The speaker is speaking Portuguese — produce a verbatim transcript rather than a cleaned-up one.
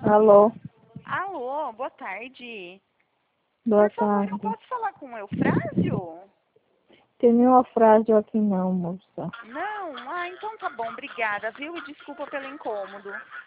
Alô? Alô, boa tarde. Boa Por favor, tarde. eu posso falar com o Eufrásio? Tem nenhuma frase aqui não, moça. Não? Ah, então tá bom, obrigada, viu? E desculpa pelo incômodo.